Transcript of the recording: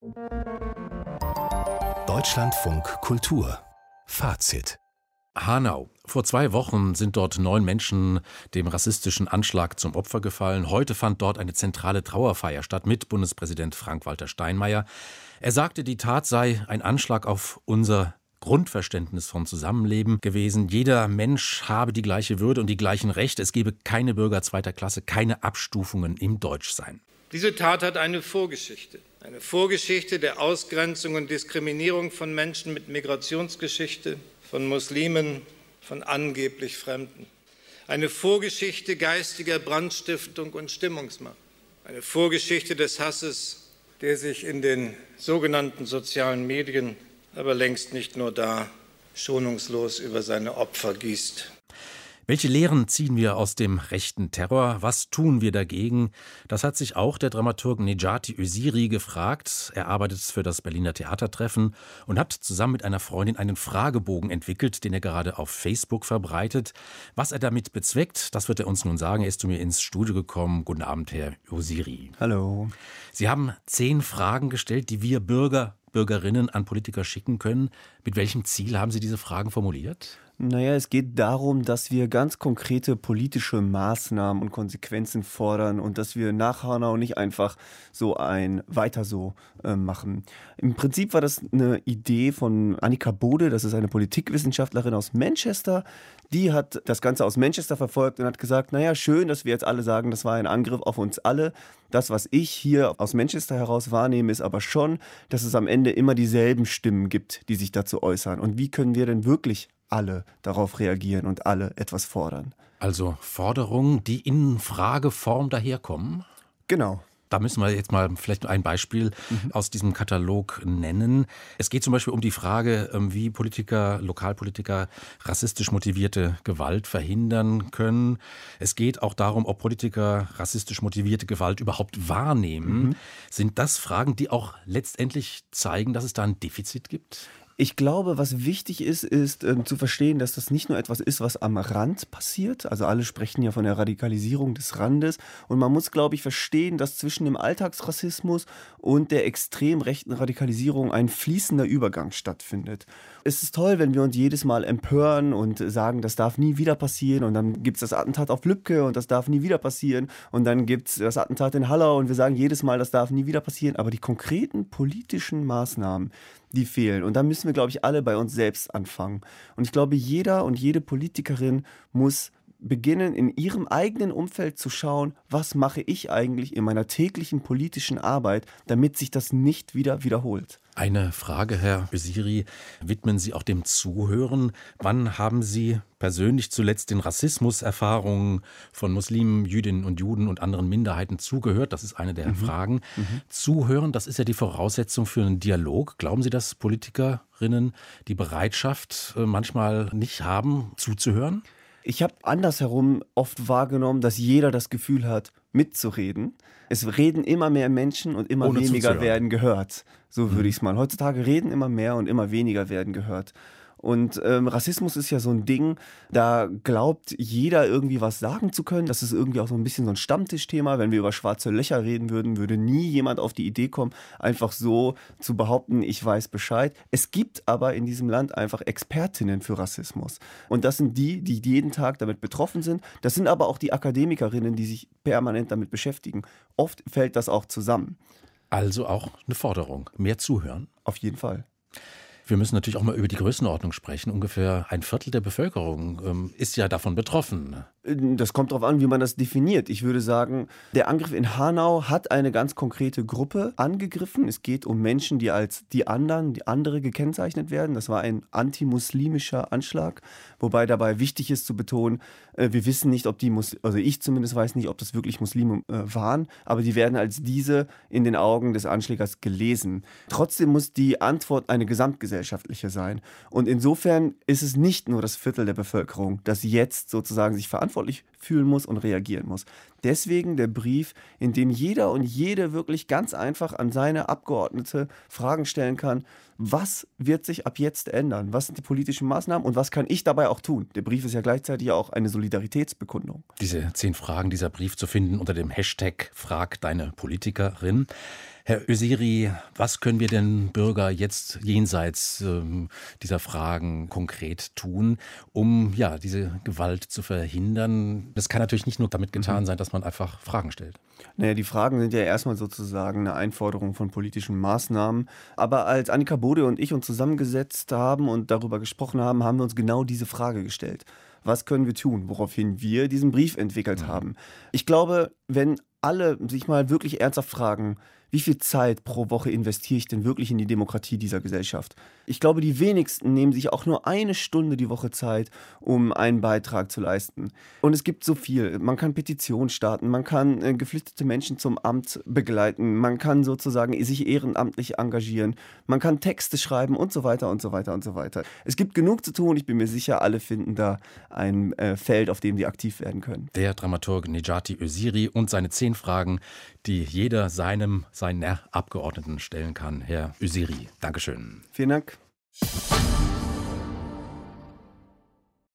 Deutschlandfunk Kultur Fazit. Hanau. Vor 2 Wochen sind dort 9 Menschen dem rassistischen Anschlag zum Opfer gefallen. Heute fand dort eine zentrale Trauerfeier statt mit Bundespräsident Frank-Walter Steinmeier. Er sagte, die Tat sei ein Anschlag auf unser Grundverständnis vom Zusammenleben gewesen. Jeder Mensch habe die gleiche Würde und die gleichen Rechte. Es gebe keine Bürger zweiter Klasse, keine Abstufungen im Deutschsein. Diese Tat hat eine Vorgeschichte. Eine Vorgeschichte der Ausgrenzung und Diskriminierung von Menschen mit Migrationsgeschichte, von Muslimen, von angeblich Fremden. Eine Vorgeschichte geistiger Brandstiftung und Stimmungsmache. Eine Vorgeschichte des Hasses, der sich in den sogenannten sozialen Medien, aber längst nicht nur da, schonungslos über seine Opfer gießt. Welche Lehren ziehen wir aus dem rechten Terror? Was tun wir dagegen? Das hat sich auch der Dramaturg Necati Öziri gefragt. Er arbeitet für das Berliner Theatertreffen und hat zusammen mit einer Freundin einen Fragebogen entwickelt, den er gerade auf Facebook verbreitet. Was er damit bezweckt, das wird er uns nun sagen. Er ist zu mir ins Studio gekommen. Guten Abend, Herr Öziri. Hallo. Sie haben 10 Fragen gestellt, die wir Bürgerinnen an Politiker schicken können. Mit welchem Ziel haben Sie diese Fragen formuliert? Naja, es geht darum, dass wir ganz konkrete politische Maßnahmen und Konsequenzen fordern und dass wir nach Hanau nicht einfach so ein Weiter so machen. Im Prinzip war das eine Idee von Annika Bode, das ist eine Politikwissenschaftlerin aus Manchester. Die hat das Ganze aus Manchester verfolgt und hat gesagt, naja, schön, dass wir jetzt alle sagen, das war ein Angriff auf uns alle. Das, was ich hier aus Manchester heraus wahrnehme, ist aber schon, dass es am Ende immer dieselben Stimmen gibt, die sich dazu äußern. Und wie können wir denn wirklich alle darauf reagieren und alle etwas fordern? Also Forderungen, die in Frageform daherkommen? Genau. Da müssen wir jetzt mal vielleicht ein Beispiel aus diesem Katalog nennen. Es geht zum Beispiel um die Frage, wie Lokalpolitiker rassistisch motivierte Gewalt verhindern können. Es geht auch darum, ob Politiker rassistisch motivierte Gewalt überhaupt wahrnehmen. Sind das Fragen, die auch letztendlich zeigen, dass es da ein Defizit gibt? Ich glaube, was wichtig ist zu verstehen, dass das nicht nur etwas ist, was am Rand passiert. Also alle sprechen ja von der Radikalisierung des Randes. Und man muss, glaube ich, verstehen, dass zwischen dem Alltagsrassismus und der extrem rechten Radikalisierung ein fließender Übergang stattfindet. Es ist toll, wenn wir uns jedes Mal empören und sagen, das darf nie wieder passieren. Und dann gibt es das Attentat auf Lübcke und das darf nie wieder passieren. Und dann gibt es das Attentat in Hallau und wir sagen jedes Mal, das darf nie wieder passieren. Aber die konkreten politischen Maßnahmen, die fehlen. Und da müssen wir, glaube ich, alle bei uns selbst anfangen. Und ich glaube, jeder und jede Politikerin muss beginnen, in ihrem eigenen Umfeld zu schauen, was mache ich eigentlich in meiner täglichen politischen Arbeit, damit sich das nicht wieder wiederholt. Eine Frage, Herr Öziri, widmen Sie auch dem Zuhören. Wann haben Sie persönlich zuletzt den Rassismuserfahrungen von Muslimen, Jüdinnen und Juden und anderen Minderheiten zugehört? Das ist eine der Fragen. Zuhören, das ist ja die Voraussetzung für einen Dialog. Glauben Sie, dass Politikerinnen die Bereitschaft manchmal nicht haben, zuzuhören? Ich habe andersherum oft wahrgenommen, dass jeder das Gefühl hat, mitzureden. Es reden immer mehr Menschen und immer weniger werden gehört. So würde ich es mal. Heutzutage reden immer mehr und immer weniger werden gehört. Und Rassismus ist ja so ein Ding, da glaubt jeder irgendwie was sagen zu können. Das ist irgendwie auch so ein bisschen so ein Stammtischthema. Wenn wir über schwarze Löcher reden würden, würde nie jemand auf die Idee kommen, einfach so zu behaupten, ich weiß Bescheid. Es gibt aber in diesem Land einfach Expertinnen für Rassismus. Und das sind die jeden Tag damit betroffen sind. Das sind aber auch die Akademikerinnen, die sich permanent damit beschäftigen. Oft fällt das auch zusammen. Also auch eine Forderung, mehr zuhören? Auf jeden Fall. Wir müssen natürlich auch mal über die Größenordnung sprechen. Ungefähr 1/4 der Bevölkerung ist ja davon betroffen. Das kommt darauf an, wie man das definiert. Ich würde sagen, der Angriff in Hanau hat eine ganz konkrete Gruppe angegriffen. Es geht um Menschen, die als die andere gekennzeichnet werden. Das war ein antimuslimischer Anschlag, wobei dabei wichtig ist zu betonen, wir wissen nicht, ob also ich zumindest weiß nicht, ob das wirklich Muslime waren, aber die werden als diese in den Augen des Anschlägers gelesen. Trotzdem muss die Antwort eine gesamtgesellschaftliche sein. Und insofern ist es nicht nur das Viertel der Bevölkerung, das jetzt sozusagen sich verantwortlich fühlen muss und reagieren muss. Deswegen der Brief, in dem jeder und jede wirklich ganz einfach an seine Abgeordnete Fragen stellen kann, was wird sich ab jetzt ändern? Was sind die politischen Maßnahmen und was kann ich dabei auch tun? Der Brief ist ja gleichzeitig auch eine Solidaritätsbekundung. Diese 10 Fragen, dieser Brief zu finden unter dem Hashtag Frag deine Politikerin. Herr Öziri, was können wir denn Bürger jetzt jenseits dieser Fragen konkret tun, um diese Gewalt zu verhindern? Das kann natürlich nicht nur damit getan sein, dass man einfach Fragen stellt. Naja, die Fragen sind ja erstmal sozusagen eine Einforderung von politischen Maßnahmen. Aber als Annika Bode und ich uns zusammengesetzt haben und darüber gesprochen haben, haben wir uns genau diese Frage gestellt. Was können wir tun? Woraufhin wir diesen Brief entwickelt haben. Ich glaube, wenn alle sich mal wirklich ernsthaft fragen, wie viel Zeit pro Woche investiere ich denn wirklich in die Demokratie dieser Gesellschaft? Ich glaube, die wenigsten nehmen sich auch nur eine Stunde die Woche Zeit, um einen Beitrag zu leisten. Und es gibt so viel. Man kann Petitionen starten, man kann geflüchtete Menschen zum Amt begleiten, man kann sozusagen sich ehrenamtlich engagieren, man kann Texte schreiben und so weiter und so weiter und so weiter. Es gibt genug zu tun. Ich bin mir sicher, alle finden da ein Feld, auf dem sie aktiv werden können. Der Dramaturg Necati Öziri und seine 10 Fragen, die jeder seiner Abgeordneten stellen kann. Herr Öziri, Dankeschön. Vielen Dank.